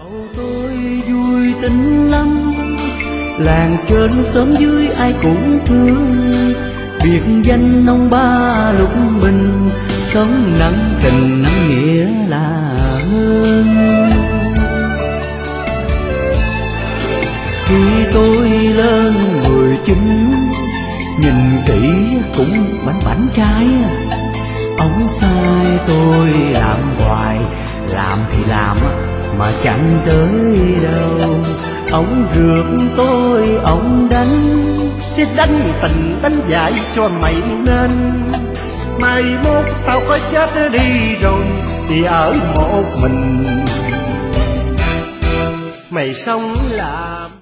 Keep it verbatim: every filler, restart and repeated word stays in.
Dạo tôi vui tính lắm, làng trên xóm dưới ai cũng thương. Biệt danh ông ba lục bình, sống nặng tình nặng nghĩa là ơn. Khi tôi lên mười chín, nhìn kỹ cũng bảnh bảnh trai. Ông sai tôi làm hoài, làm thì làm mà chẳng tới đâu. Ông rượt tôi, ông đánh, chứ đánh tình đánh dạy cho mày nên mai mốt tao có chết đi rồi thì ở một mình mày sống làm